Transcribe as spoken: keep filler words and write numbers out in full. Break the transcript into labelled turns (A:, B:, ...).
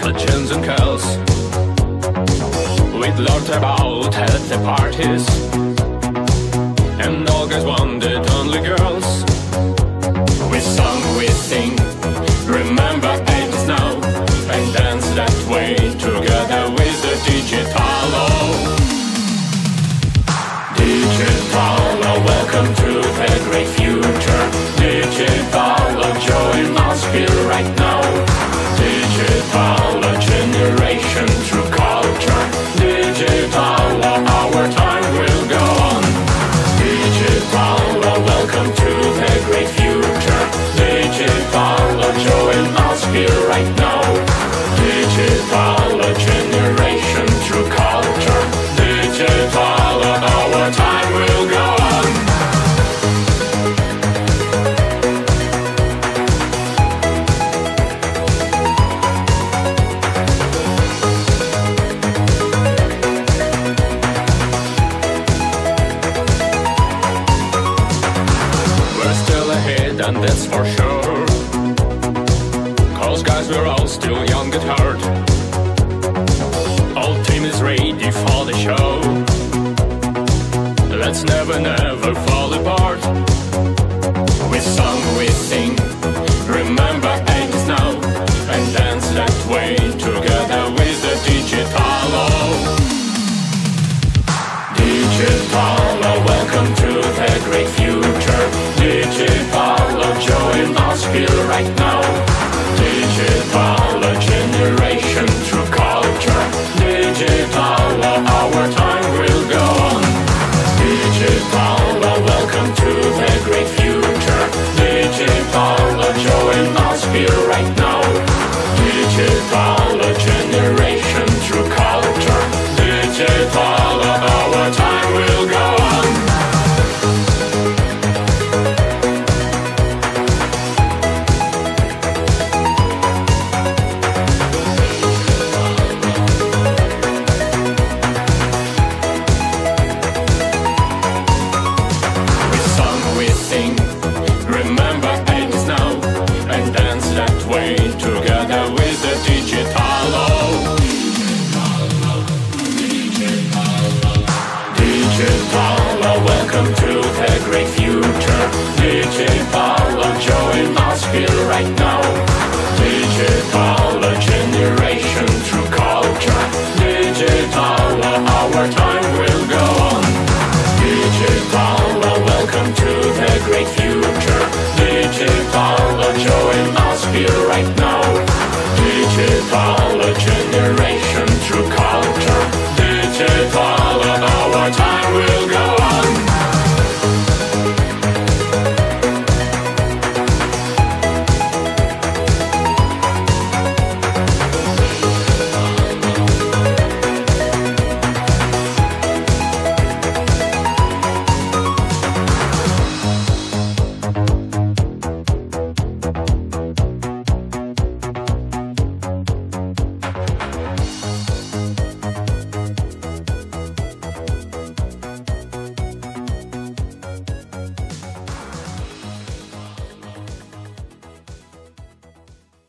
A: legends and curls. We'd learned about at the parties, and all guys wanted only girls. We sung, we sing, remember ages now, and dance that way together with the digital. Digital, welcome to the great future. Digital, join us here right now. Digital, generation through culture. Digital, our time will go on. Digital, welcome to the great future. Digital, join us here right now. Digital, generation through culture. Digital, our time will go on. We're still ahead, and that's for sure. Cause guys, we're all still young at heart. All team is ready for the show. Let's never, never fall apart. We sung, we sing, remember ages now, and dance that way together with the digital. Digital, welcome to the great future. Digital, join us here right now. Digital, generation through culture. Digital, our time will go on. Digital, welcome to the great future. Digital, join us here right now. Digital, generation through culture. Digital, our time will go on. Welcome to the great future. Digital, join us here right now. Digital, generation through culture. Digital, our time will go on. Digital, welcome to the great future. Digital, join us here